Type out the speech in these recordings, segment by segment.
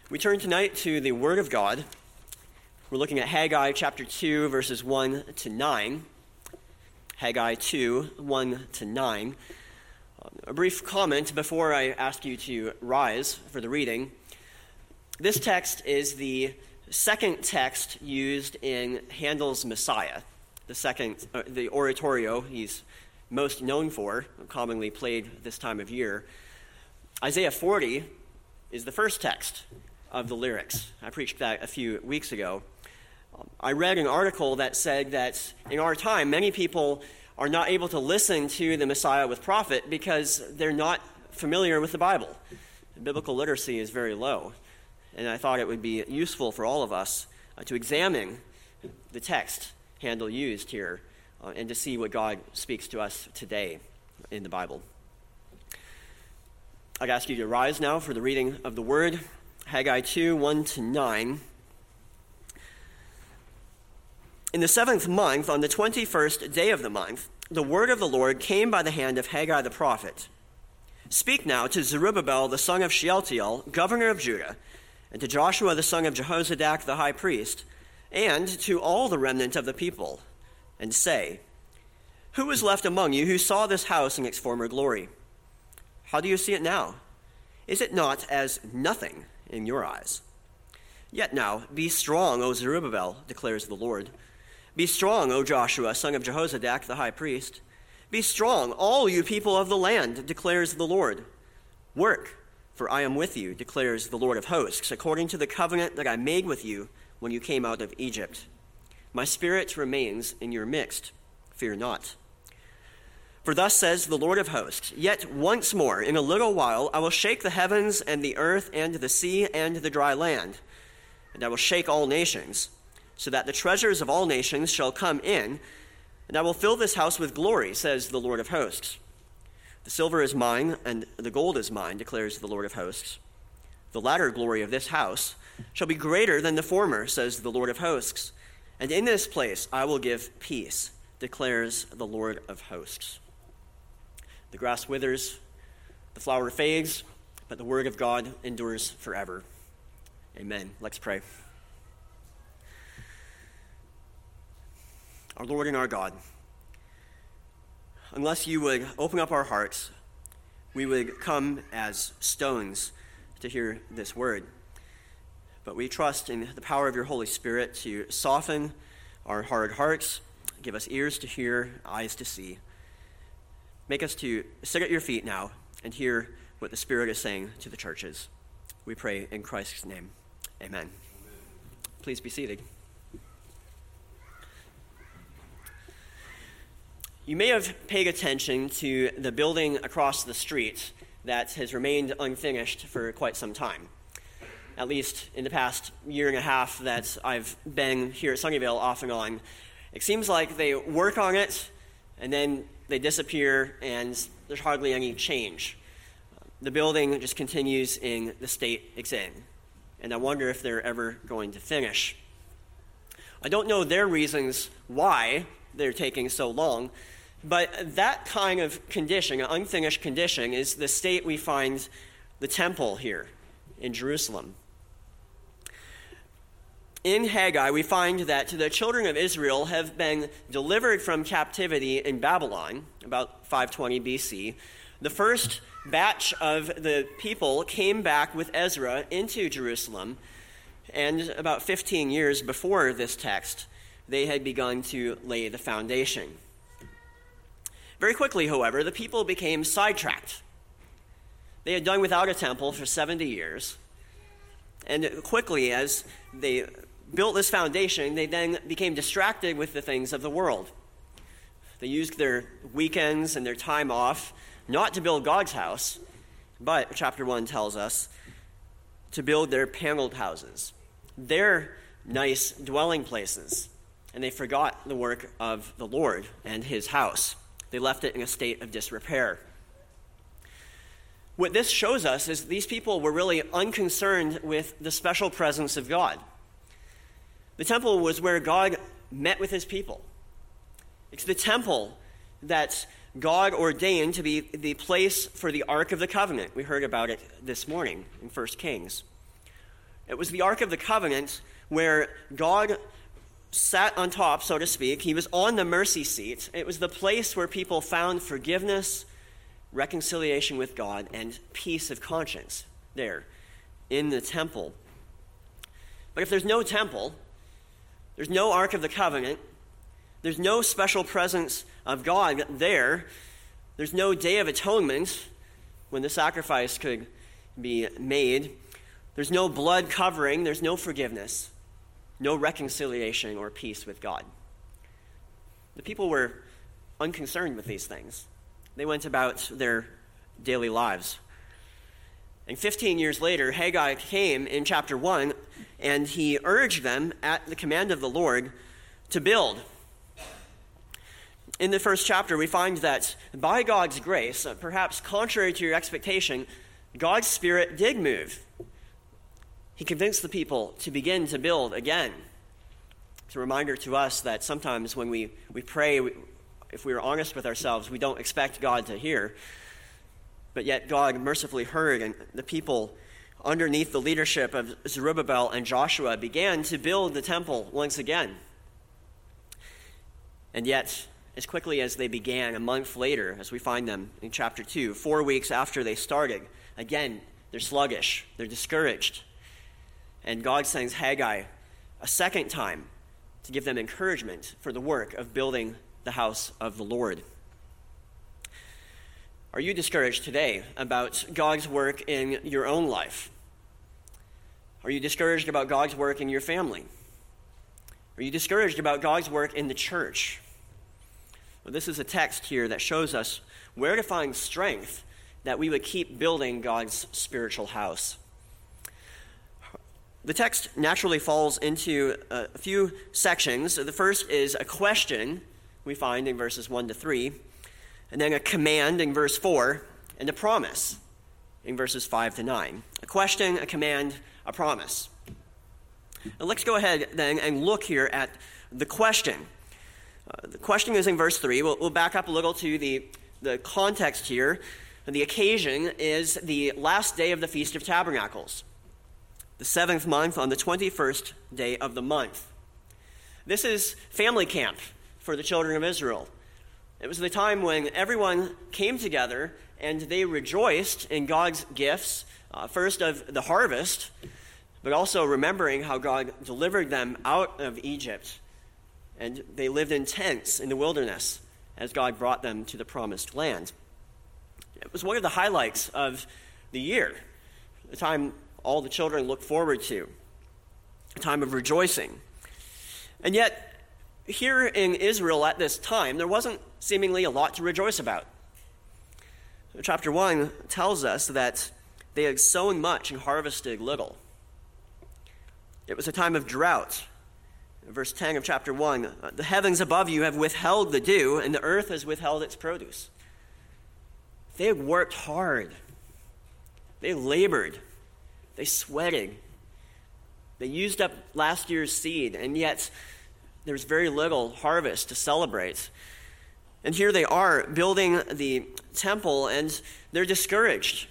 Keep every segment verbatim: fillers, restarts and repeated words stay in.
We turn tonight to the Word of God. We're looking at Haggai chapter two, verses one to nine. Haggai two, one to nine. A brief comment before I ask you to rise for the reading. This text is the second text used in Handel's Messiah, the second, uh, the oratorio he's most known for, commonly played this time of year. Isaiah forty is the first text of the lyrics. I preached that a few weeks ago. Um, I read an article that said that in our time, many people are not able to listen to the Messiah with profit because they're not familiar with the Bible. The biblical literacy is very low. And I thought it would be useful for all of us uh, to examine the text Handel used here uh, and to see what God speaks to us today in the Bible. I'd ask you to rise now for the reading of the Word. Haggai two, one to nine. In the seventh month, on the twenty-first day of the month, the word of the Lord came by the hand of Haggai the prophet. Speak now to Zerubbabel the son of Shealtiel, governor of Judah, and to Joshua the son of Jehozadak the high priest, and to all the remnant of the people, and say, Who is left among you who saw this house in its former glory? How do you see it now? Is it not as nothing in your eyes? Yet now, be strong, O Zerubbabel, declares the Lord. Be strong, O Joshua, son of Jehozadak, the high priest. Be strong, all you people of the land, declares the Lord. Work, for I am with you, declares the Lord of hosts, according to the covenant that I made with you when you came out of Egypt. My spirit remains in your midst. Fear not. For thus says the Lord of hosts, Yet once more, in a little while, I will shake the heavens and the earth and the sea and the dry land, and I will shake all nations, so that the treasures of all nations shall come in, and I will fill this house with glory, says the Lord of hosts. The silver is mine, and the gold is mine, declares the Lord of hosts. The latter glory of this house shall be greater than the former, says the Lord of hosts. And in this place I will give peace, declares the Lord of hosts. The grass withers, the flower fades, but the word of God endures forever. Amen. Let's pray. Our Lord and our God, unless you would open up our hearts, we would come as stones to hear this word. But we trust in the power of your Holy Spirit to soften our hard hearts, give us ears to hear, eyes to see. Make us to sit at your feet now and hear what the Spirit is saying to the churches. We pray in Christ's name. Amen. Amen. Please be seated. You may have paid attention to the building across the street that has remained unfinished for quite some time. At least in the past year and a half that I've been here at Sunnyvale off and on. It seems like they work on it and then they disappear and there's hardly any change. The building just continues in the state it's in. And I wonder if they're ever going to finish. I don't know their reasons why they're taking so long, but that kind of condition, an unfinished condition, is the state we find the temple here in Jerusalem. In Haggai, we find that the children of Israel have been delivered from captivity in Babylon, about five twenty B C. The first batch of the people came back with Ezra into Jerusalem, and about fifteen years before this text, they had begun to lay the foundation. Very quickly, however, the people became sidetracked. They had done without a temple for seventy years, and quickly, as they built this foundation, they then became distracted with the things of the world. They used their weekends and their time off not to build God's house, but, chapter one tells us, to build their paneled houses, their nice dwelling places, and they forgot the work of the Lord and his house. They left it in a state of disrepair. What this shows us is these people were really unconcerned with the special presence of God. The temple was where God met with his people. It's the temple that God ordained to be the place for the Ark of the Covenant. We heard about it this morning in First Kings. It was the Ark of the Covenant where God sat on top, so to speak. He was on the mercy seat. It was the place where people found forgiveness, reconciliation with God, and peace of conscience there in the temple. But if there's no temple, there's no Ark of the Covenant, there's no special presence of God there, there's no Day of Atonement when the sacrifice could be made, there's no blood covering, there's no forgiveness, no reconciliation or peace with God. The people were unconcerned with these things. They went about their daily lives. And fifteen years later, Haggai came in chapter one, and he urged them at the command of the Lord to build. In the first chapter, we find that by God's grace, perhaps contrary to your expectation, God's Spirit did move. He convinced the people to begin to build again. It's a reminder to us that sometimes when we, we pray, we, if we are honest with ourselves, we don't expect God to hear. But yet God mercifully heard, and the people underneath the leadership of Zerubbabel and Joshua began to build the temple once again. And yet, as quickly as they began, a month later, as we find them in chapter two, four weeks after they started, again, they're sluggish, they're discouraged. And God sends Haggai a second time to give them encouragement for the work of building the house of the Lord. Are you discouraged today about God's work in your own life? Are you discouraged about God's work in your family? Are you discouraged about God's work in the church? Well, this is a text here that shows us where to find strength that we would keep building God's spiritual house. The text naturally falls into a few sections. The first is a question we find in verses one to three, and then a command in verse four, and a promise in verses five to nine. A question, a command, a promise. Now let's go ahead then and look here at the question. Uh, the question is in verse three. We'll, we'll back up a little to the, the context here. The occasion is the last day of the Feast of Tabernacles, the seventh month on the twenty-first day of the month. This is family camp for the children of Israel. It was the time when everyone came together and they rejoiced in God's gifts, uh, first of the harvest, but also remembering how God delivered them out of Egypt. And they lived in tents in the wilderness as God brought them to the promised land. It was one of the highlights of the year, the time all the children looked forward to, a time of rejoicing. And yet, here in Israel at this time, there wasn't seemingly a lot to rejoice about. Chapter one tells us that they had sown much and harvested little. It was a time of drought. Verse ten of chapter one, the heavens above you have withheld the dew, and the earth has withheld its produce. They had worked hard. They labored. They sweated. They used up last year's seed, and yet there's very little harvest to celebrate. And here they are building the temple, and they're discouraged.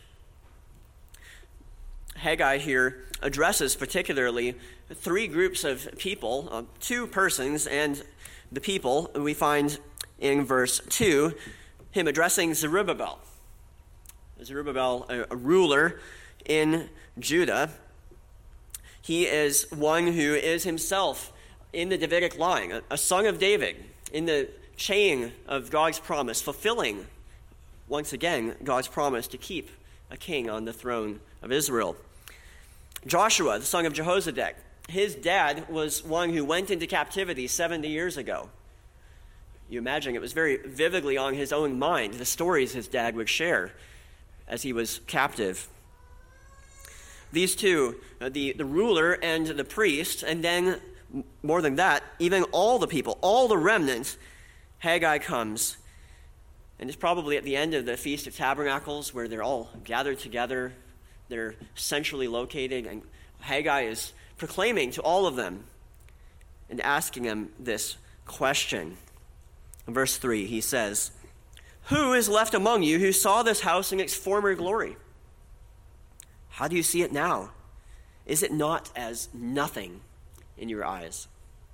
Haggai here addresses particularly three groups of people, uh, two persons and the people. We find in verse two him addressing Zerubbabel. Zerubbabel, a, a ruler in Judah. He is one who is himself in the Davidic line, a, a son of David, in the chain of God's promise, fulfilling, once again, God's promise to keep a king on the throne of Israel. Joshua, the son of Jehozadak, his dad was one who went into captivity seventy years ago. You imagine it was very vividly on his own mind, the stories his dad would share as he was captive. These two, uh, the, the ruler and the priest, and then more than that, even all the people, all the remnants, Haggai comes. And it's probably at the end of the Feast of Tabernacles where they're all gathered together. They're centrally located, and Haggai is proclaiming to all of them and asking them this question. In verse three, he says, "Who is left among you who saw this house in its former glory? How do you see it now? Is it not as nothing in your eyes?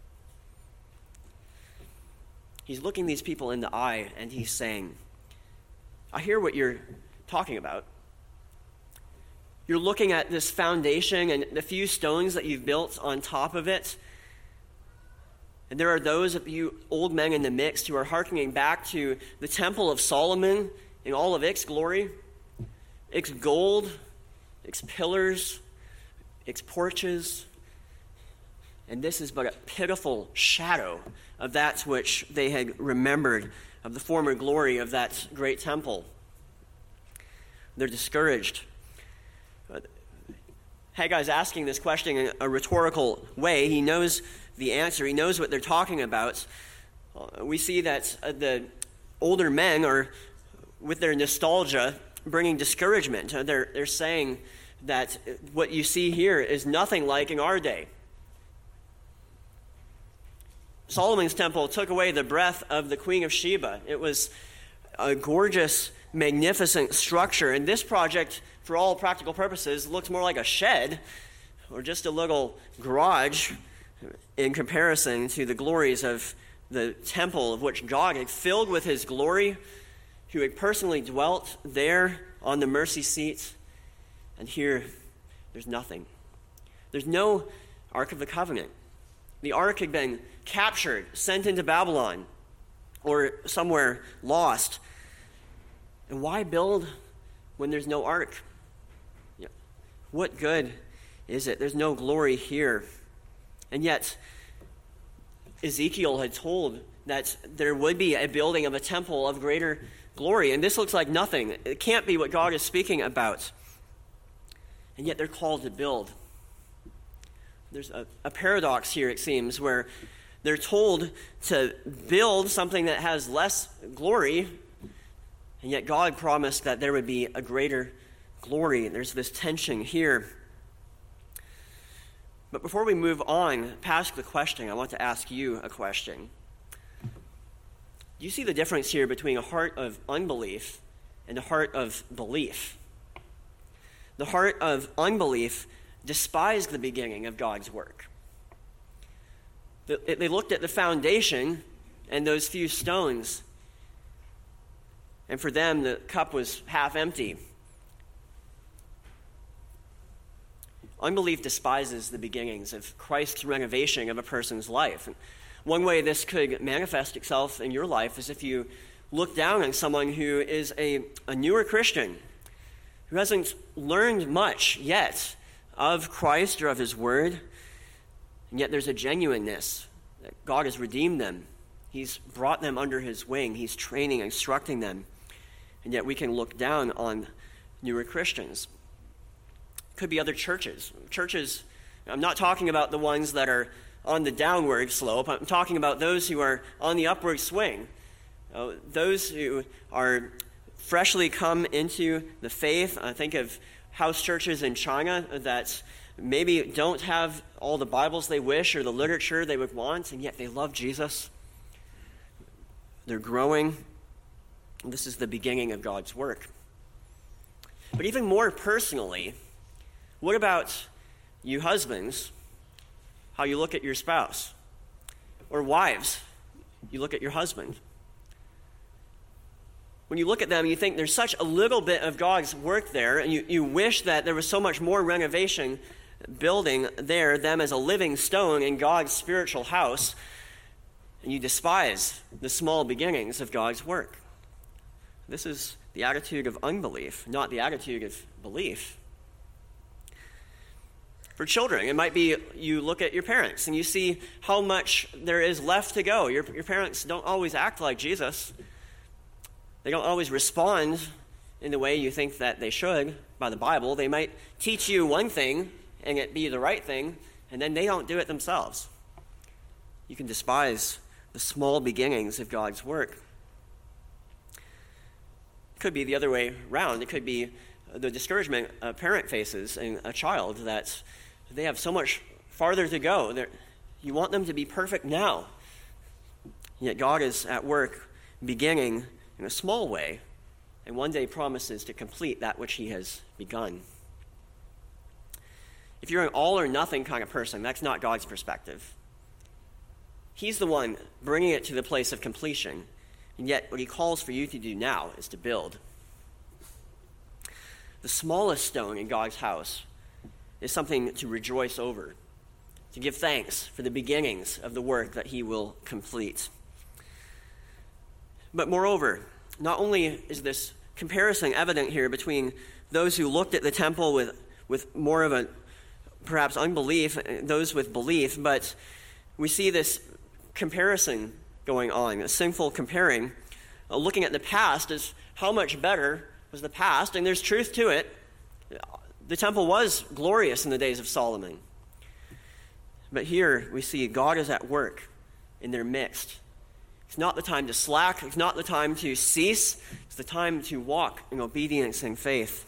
He's looking these people in the eye and he's saying, I hear what you're talking about. You're looking at this foundation and the few stones that you've built on top of it. And there are those of you old men in the mix who are hearkening back to the Temple of Solomon in all of its glory, its gold, its pillars, its porches. And this is but a pitiful shadow of that which they had remembered, of the former glory of that great temple. They're discouraged. Haggai's asking this question in a rhetorical way. He knows the answer. He knows what they're talking about. We see that the older men are, with their nostalgia, bringing discouragement. They're, they're saying that what you see here is nothing like in our day. Solomon's temple took away the breath of the Queen of Sheba. It was a gorgeous, magnificent structure. And this project, for all practical purposes, looks more like a shed or just a little garage in comparison to the glories of the temple of which God had filled with his glory, who had personally dwelt there on the mercy seat. And here, there's nothing. There's no Ark of the Covenant. The ark had been captured, sent into Babylon, or somewhere lost. And why build when there's no ark? Yeah. What good is it? There's no glory here. And yet, Ezekiel had told that there would be a building of a temple of greater glory. And this looks like nothing. It can't be what God is speaking about. And yet they're called to build. There's a, a paradox here, it seems, where they're told to build something that has less glory, and yet God promised that there would be a greater glory. There's this tension here. But before we move on past the question, I want to ask you a question. Do you see the difference here between a heart of unbelief and a heart of belief? The heart of unbelief despised the beginning of God's work. They looked at the foundation and those few stones, and for them the cup was half empty. Unbelief despises the beginnings of Christ's renovation of a person's life. And one way this could manifest itself in your life is if you look down on someone who is a, a newer Christian, who hasn't learned much yet of Christ or of his word, and yet there's a genuineness that God has redeemed them. He's brought them under his wing. He's training, instructing them. And yet we can look down on newer Christians. Could be other churches. Churches, I'm not talking about the ones that are on the downward slope. I'm talking about those who are on the upward swing. Uh, those who are freshly come into the faith. I think of house churches in China that maybe don't have all the Bibles they wish or the literature they would want, and yet they love Jesus. They're growing. This is the beginning of God's work. But even more personally, what about you husbands, how you look at your spouse? Or wives, you look at your husband. When you look at them, you think there's such a little bit of God's work there, and you, you wish that there was so much more renovation building there, them as a living stone in God's spiritual house, and you despise the small beginnings of God's work. This is the attitude of unbelief, not the attitude of belief. For children, it might be you look at your parents and you see how much there is left to go. Your, your parents don't always act like Jesus. They don't always respond in the way you think that they should by the Bible. They might teach you one thing and it be the right thing, and then they don't do it themselves. You can despise the small beginnings of God's work. It could be the other way around. It could be the discouragement a parent faces in a child that they have so much farther to go. They're, you want them to be perfect now. Yet God is at work beginning in a small way, and one day promises to complete that which he has begun. If you're an all or nothing kind of person, that's not God's perspective. He's the one bringing it to the place of completion. And yet, what he calls for you to do now is to build. The smallest stone in God's house is something to rejoice over, to give thanks for the beginnings of the work that he will complete. But moreover, not only is this comparison evident here between those who looked at the temple with, with more of a perhaps unbelief, those with belief, but we see this comparison going on, a sinful comparing, uh, looking at the past as how much better was the past, and there's truth to it. The temple was glorious in the days of Solomon. But here we see God is at work in their midst. It's not the time to slack. It's not the time to cease. It's the time to walk in obedience and faith.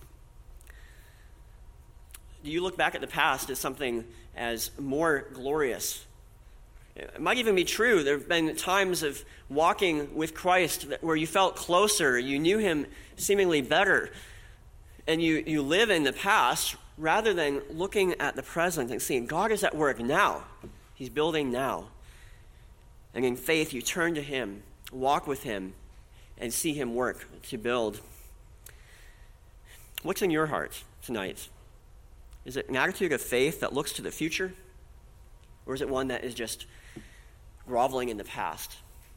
Do you look back at the past as something as more glorious? It might even be true. There have been times of walking with Christ where you felt closer, you knew him seemingly better, and you, you live in the past rather than looking at the present and seeing God is at work now. He's building now. And in faith, you turn to him, walk with him, and see him work to build. What's in your heart tonight? Is it an attitude of faith that looks to the future? Or is it one that is just groveling in the past?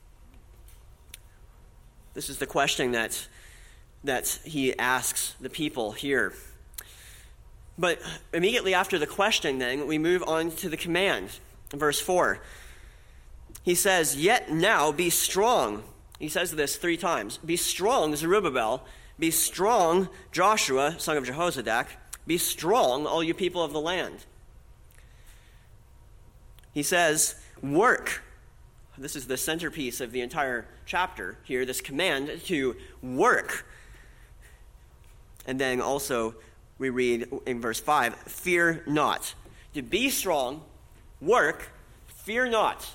This is the question that, that he asks the people here. But immediately after the question, then, we move on to the command. Verse four. He says, "Yet now be strong." He says this three times. "Be strong, Zerubbabel. Be strong, Joshua, son of Jehozadak. Be strong, all you people of the land." He says, work. This is the centerpiece of the entire chapter here, this command to work. And then also we read in verse five, "Fear not." To be strong, work, fear not.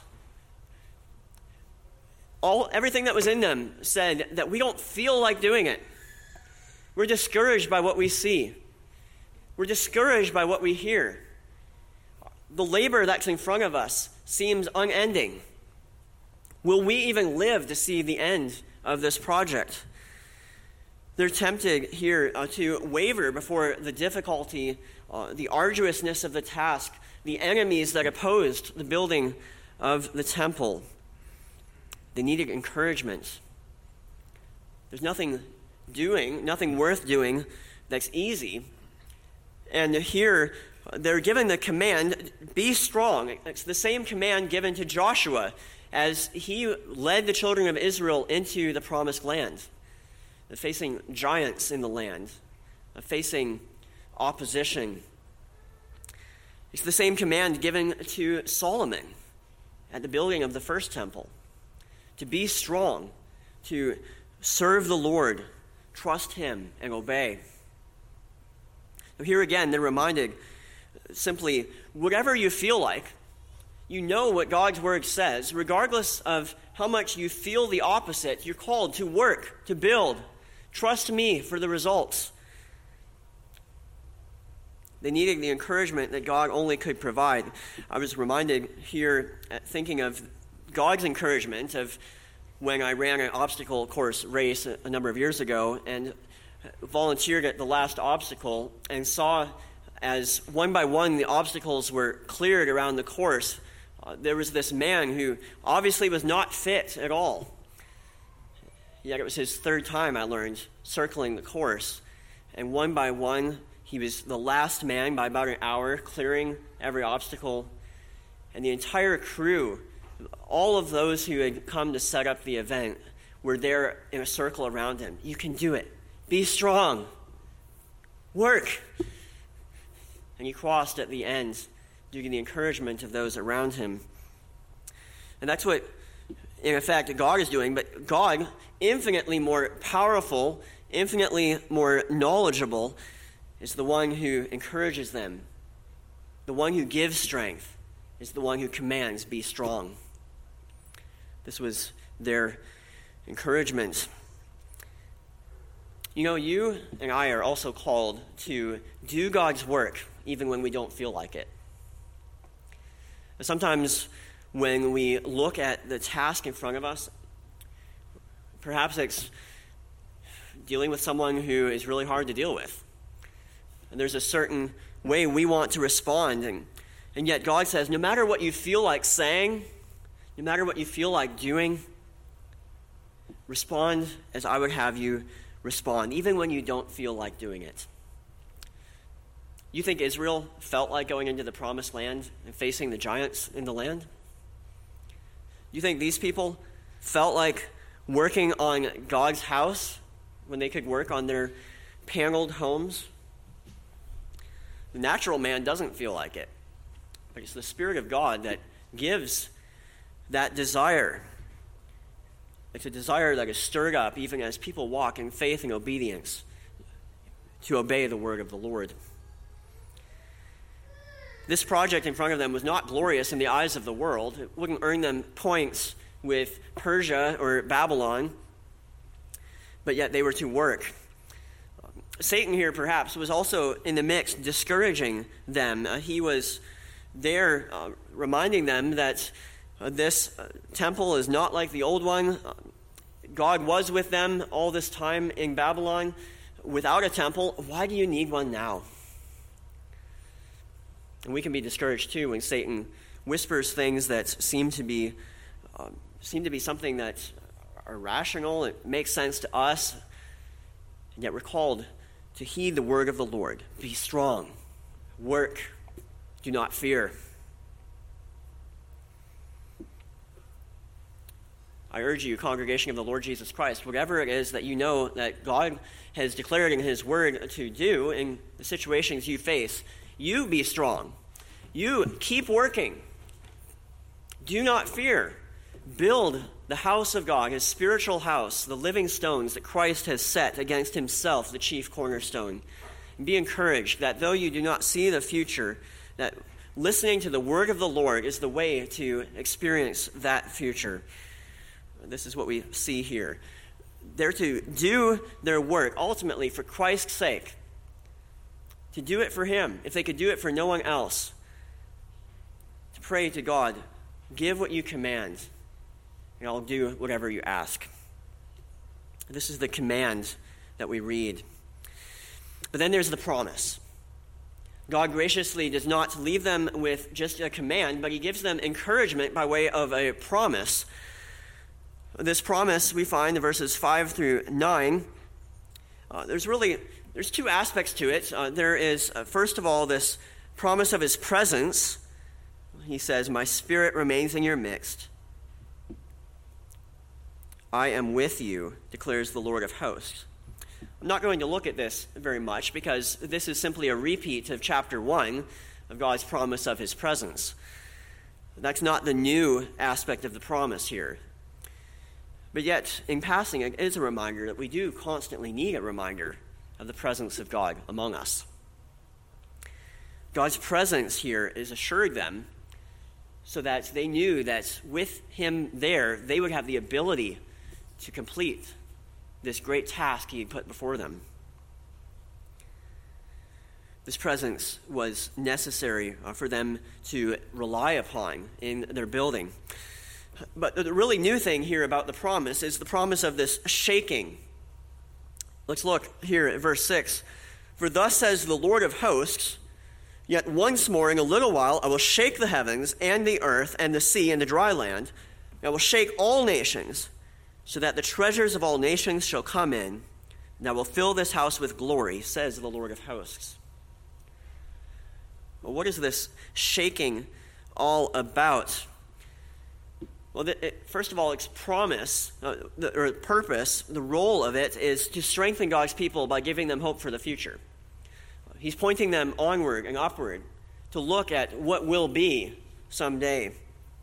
All everything that was in them said that we don't feel like doing it. We're discouraged by what we see. We're discouraged by what we hear. The labor that's in front of us seems unending. Will we even live to see the end of this project? They're tempted here uh, to waver before the difficulty, uh, the arduousness of the task, the enemies that opposed the building of the temple. They needed encouragement. There's nothing doing, nothing worth doing that's easy. And here they're given the command, be strong. It's the same command given to Joshua as he led the children of Israel into the promised land. They're facing giants in the land, they're facing opposition. It's the same command given to Solomon at the building of the first temple. To be strong, to serve the Lord, trust him, and obey. So here again, they're reminded simply, whatever you feel like, you know what God's word says. Regardless of how much you feel the opposite, you're called to work, to build. Trust me for the results. They needed the encouragement that God only could provide. I was reminded here, at thinking of God's encouragement, of when I ran an obstacle course race a number of years ago and volunteered at the last obstacle and saw as one by one the obstacles were cleared around the course. Uh, there was this man who obviously was not fit at all. Yet it was his third time, I learned, circling the course. And one by one, he was the last man by about an hour, clearing every obstacle. And the entire crew, all of those who had come to set up the event, were there in a circle around him. You can do it. Be strong. Work. And he crossed at the end due to the encouragement of those around him. And that's what, in effect, God is doing. But God, infinitely more powerful, infinitely more knowledgeable, is the one who encourages them. The one who gives strength is the one who commands, be strong. This was their encouragement. You know, you and I are also called to do God's work, even when we don't feel like it. Sometimes when we look at the task in front of us, perhaps it's dealing with someone who is really hard to deal with. And there's a certain way we want to respond. And, and yet God says, no matter what you feel like saying, no matter what you feel like doing, respond as I would have you respond, even when you don't feel like doing it. You think Israel felt like going into the promised land and facing the giants in the land? You think these people felt like working on God's house when they could work on their paneled homes? The natural man doesn't feel like it, but it's the Spirit of God that gives that desire. It's a desire that is stirred up even as people walk in faith and obedience to obey the word of the Lord. This project in front of them was not glorious in the eyes of the world. It wouldn't earn them points with Persia or Babylon, but yet they were to work. Satan here perhaps was also in the mix discouraging them. Uh, he was there uh, reminding them that uh, this uh, temple is not like the old one. Uh, God was with them all this time in Babylon without a temple. Why do you need one now? And we can be discouraged too when Satan whispers things that seem to be uh, seem to be something that are rational. It makes sense to us, and yet we're called to heed the word of the Lord. Be strong, work, do not fear. I urge you, congregation of the Lord Jesus Christ, whatever it is that you know that God has declared in his word to do in the situations you face, you be strong. You keep working. Do not fear. Build the house of God, his spiritual house, the living stones that Christ has set against himself, the chief cornerstone. And be encouraged that though you do not see the future, that listening to the word of the Lord is the way to experience that future. This is what we see here. They're to do their work ultimately for Christ's sake. To do it for him, if they could do it for no one else. To pray to God, give what you command, and I'll do whatever you ask. This is the command that we read. But then there's the promise. God graciously does not leave them with just a command, but he gives them encouragement by way of a promise. This promise we find in verses five through nine. Uh, there's really, there's two aspects to it. Uh, there is, uh, first of all, this promise of his presence. He says, my spirit remains in your midst. I am with you, declares the Lord of hosts. I'm not going to look at this very much because this is simply a repeat of chapter one of God's promise of his presence. That's not the new aspect of the promise here. But yet, in passing, it is a reminder that we do constantly need a reminder of the presence of God among us. God's presence here is assured them so that they knew that with him there, they would have the ability to complete this great task he had put before them. This presence was necessary for them to rely upon in their building. But the really new thing here about the promise is the promise of this shaking. Let's look here at verse six. For thus says the Lord of hosts, yet once more in a little while I will shake the heavens and the earth and the sea and the dry land. I will shake all nations, so that the treasures of all nations shall come in, and I will fill this house with glory, says the Lord of hosts. Well, what is this shaking all about? Well, it, first of all, its promise, uh, the, or purpose, the role of it is to strengthen God's people by giving them hope for the future. He's pointing them onward and upward to look at what will be someday.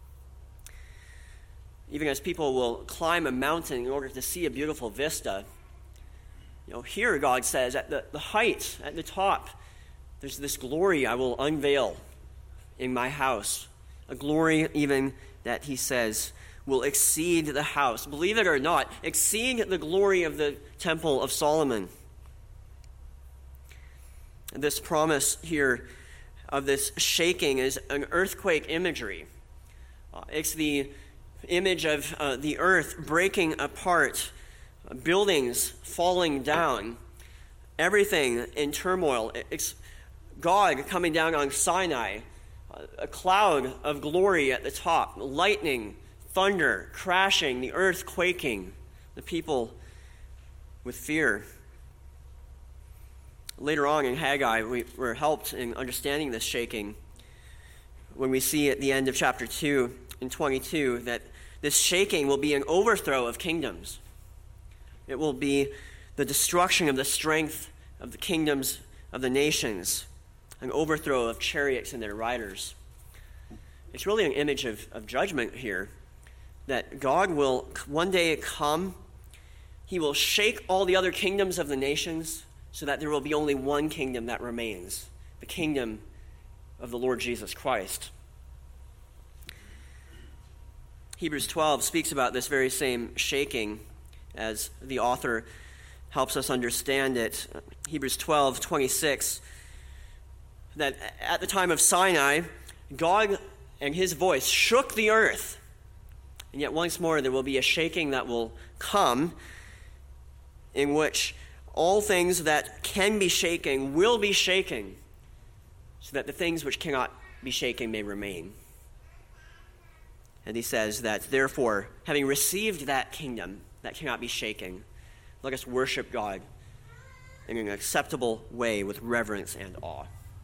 Even as people will climb a mountain in order to see a beautiful vista, you know, here God says at the, the height, at the top, there's this glory I will unveil in my house. A glory even that he says will exceed the house. Believe it or not, exceed the glory of the Temple of Solomon. And this promise here of this shaking is an earthquake imagery. Uh, it's the image of uh, the earth breaking apart, uh, buildings falling down, everything in turmoil. It's God coming down on Sinai, uh, a cloud of glory at the top, lightning, thunder, crashing, the earth quaking, the people with fear. Later on in Haggai, we were helped in understanding this shaking when we see at the end of chapter two and twenty-two that this shaking will be an overthrow of kingdoms. It will be the destruction of the strength of the kingdoms of the nations, an overthrow of chariots and their riders. It's really an image of, of judgment here, that God will one day come, he will shake all the other kingdoms of the nations so that there will be only one kingdom that remains, the kingdom of the Lord Jesus Christ. Hebrews twelve speaks about this very same shaking as the author helps us understand it. Hebrews twelve twenty-six, that at the time of Sinai, God and his voice shook the earth. And yet once more there will be a shaking that will come in which all things that can be shaken will be shaken, so that the things which cannot be shaken may remain. And he says that, therefore, having received that kingdom that cannot be shaken, let us worship God in an acceptable way with reverence and awe.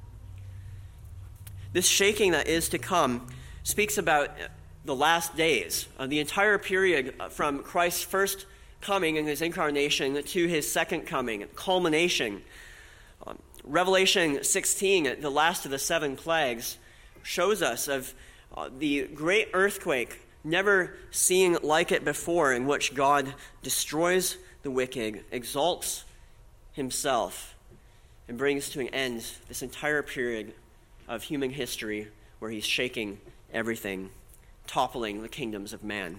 This shaking that is to come speaks about the last days, uh, the entire period from Christ's first coming in his incarnation to his second coming, culmination. Um, Revelation sixteen, the last of the seven plagues, shows us of uh, the great earthquake, never seen like it before, in which God destroys the wicked, exalts himself, and brings to an end this entire period of human history where he's shaking everything, toppling the kingdoms of man.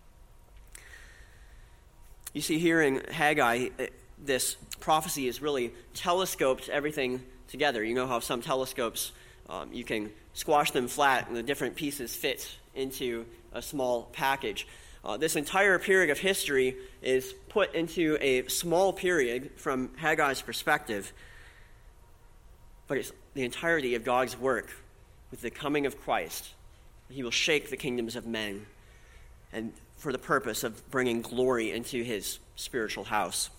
You see, here in Haggai, this prophecy is really telescoped everything together. You know how some telescopes, um, you can squash them flat and the different pieces fit into a small package. Uh, this entire period of history is put into a small period from Haggai's perspective, but it's the entirety of God's work with the coming of Christ. He will shake the kingdoms of men, and for the purpose of bringing glory into his spiritual house.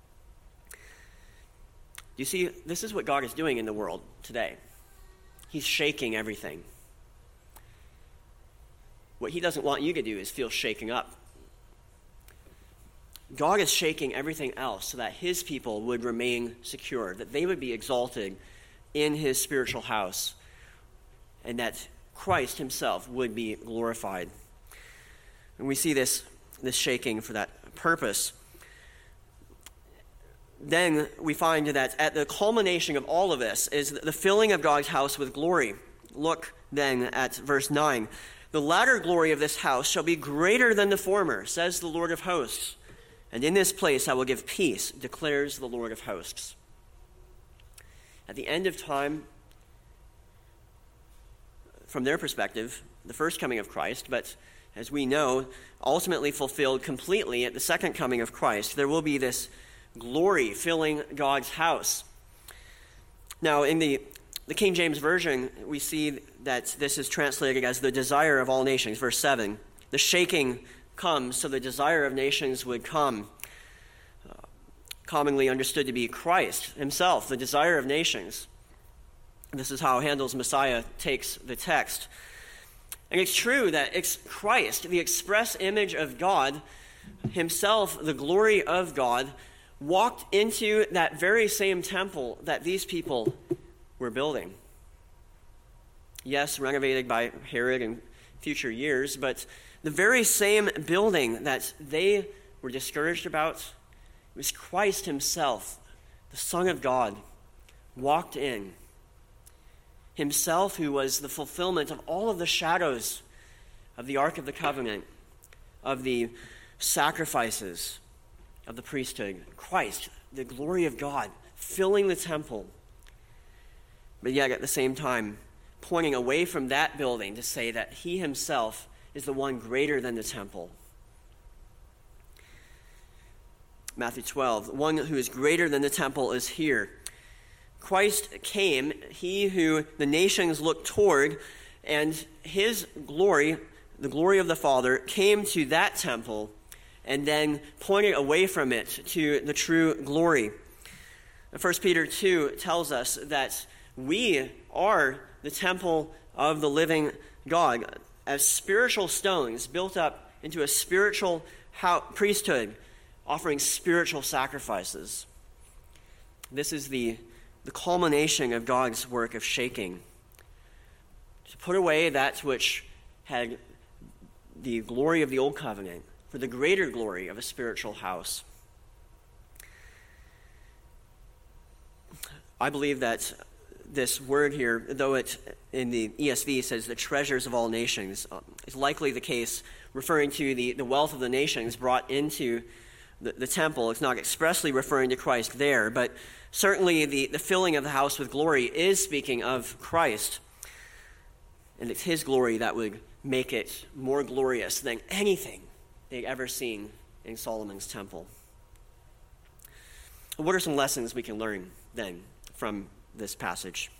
You see, this is what God is doing in the world today. He's shaking everything. What he doesn't want you to do is feel shaken up. God is shaking everything else so that his people would remain secure, that they would be exalted in his spiritual house, and that Christ himself would be glorified. And we see this, this shaking for that purpose. Then we find that at the culmination of all of this is the filling of God's house with glory. Look then at verse nine. The latter glory of this house shall be greater than the former, says the Lord of hosts. And in this place I will give peace, declares the Lord of hosts. At the end of time, from their perspective, the first coming of Christ, but as we know, ultimately fulfilled completely at the second coming of Christ, there will be this glory filling God's house. Now, in the, the King James Version, we see that this is translated as the desire of all nations, verse seven. The shaking comes, so the desire of nations would come. Uh, commonly understood to be Christ himself, the desire of nations. This is how Handel's Messiah takes the text. And it's true that it's Christ, the express image of God, himself, the glory of God, walked into that very same temple that these people were building. Yes, renovated by Herod in future years, but the very same building that they were discouraged about, it was Christ himself, the Son of God, walked in. Himself, who was the fulfillment of all of the shadows of the Ark of the Covenant, of the sacrifices of the priesthood. Christ, the glory of God, filling the temple. but yet at the same time pointing away from that building to say that he himself is the one greater than the temple. Matthew twelve, the one who is greater than the temple is here. Christ came, he who the nations look toward, and his glory, the glory of the Father, came to that temple and then pointed away from it to the true glory. First Peter two tells us that we are the temple of the living God, as spiritual stones built up into a spiritual priesthood, offering spiritual sacrifices. This is the, the culmination of God's work of shaking, to put away that which had the glory of the old covenant for the greater glory of a spiritual house. I believe that this word here, though it in the E S V says the treasures of all nations, um, is likely the case referring to the, the wealth of the nations brought into the, the temple. It's not expressly referring to Christ there, but certainly the, the filling of the house with glory is speaking of Christ. And it's his glory that would make it more glorious than anything they'd ever seen in Solomon's temple. What are some lessons we can learn then from this passage?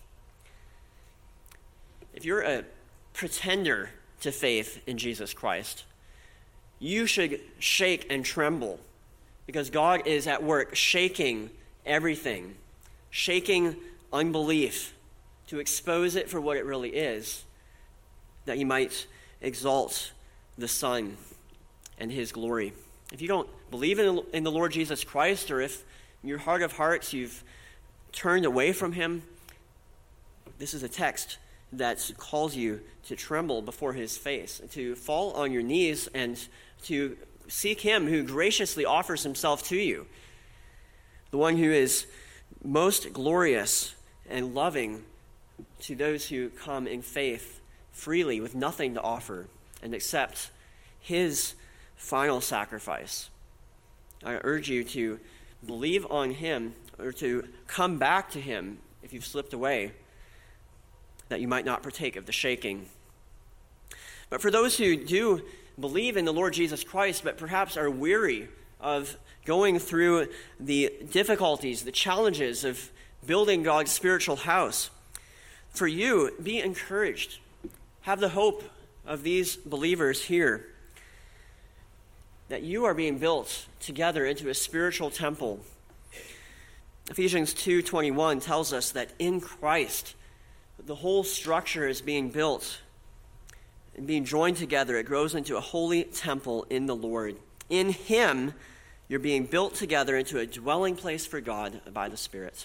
If you're a pretender to faith in Jesus Christ, you should shake and tremble because God is at work shaking everything, shaking unbelief to expose it for what it really is, that he might exalt the Son and his glory. If you don't believe in, in the Lord Jesus Christ, or if in your heart of hearts you've turned away from him, this is a text that calls you to tremble before his face, to fall on your knees and to seek him who graciously offers himself to you, the one who is most glorious and loving to those who come in faith freely with nothing to offer and accept his final sacrifice. I urge you to believe on him, or to come back to him if you've slipped away, that you might not partake of the shaking. But for those who do believe in the Lord Jesus Christ, but perhaps are weary of going through the difficulties, the challenges of building God's spiritual house, for you, be encouraged. Have the hope of these believers here, that you are being built together into a spiritual temple. Ephesians two twenty-one tells us that in Christ, the whole structure is being built and being joined together. It grows into a holy temple in the Lord. In him, you're being built together into a dwelling place for God by the Spirit.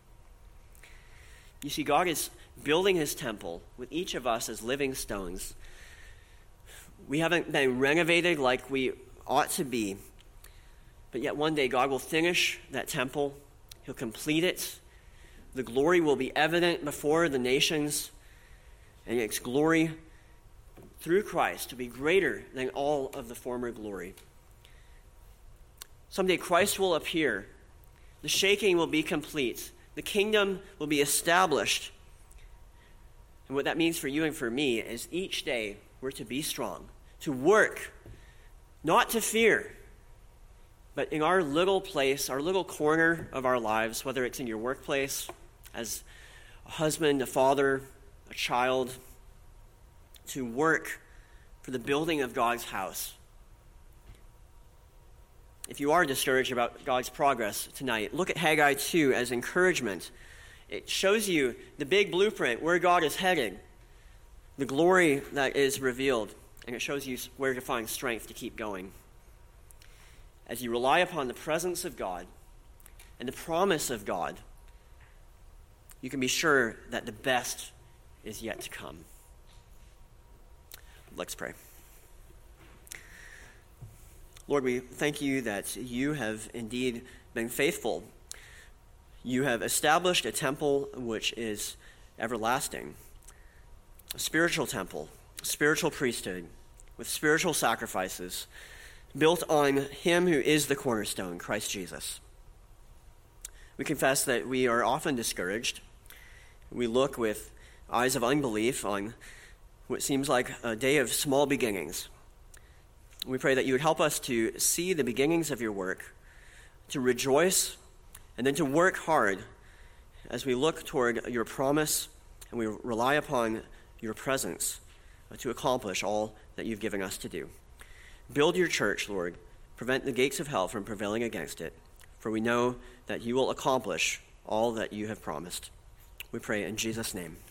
You see, God is building his temple with each of us as living stones. We haven't been renovated like we ought to be, but yet one day God will finish that temple. He'll complete it. The glory will be evident before the nations, and its glory through Christ to be greater than all of the former glory. Someday Christ will appear. The shaking will be complete. The kingdom will be established. And what that means for you and for me is each day we're to be strong, to work, not to fear, but in our little place, our little corner of our lives, whether it's in your workplace, as a husband, a father, a child, to work for the building of God's house. If you are discouraged about God's progress tonight, look at Haggai two as encouragement. It shows you the big blueprint, where God is headed, the glory that is revealed, and it shows you where to find strength to keep going. As you rely upon the presence of God and the promise of God, you can be sure that the best is yet to come. Let's pray. Lord, we thank you that you have indeed been faithful. You have established a temple which is everlasting, a spiritual temple, a spiritual priesthood with spiritual sacrifices built on him who is the cornerstone, Christ Jesus. We confess that we are often discouraged, We look with eyes of unbelief on what seems like a day of small beginnings. We pray that you would help us to see the beginnings of your work, to rejoice, and then to work hard as we look toward your promise and we rely upon your presence to accomplish all that you've given us to do. Build your church, Lord. Prevent the gates of hell from prevailing against it, for we know that you will accomplish all that you have promised. We pray in Jesus' name.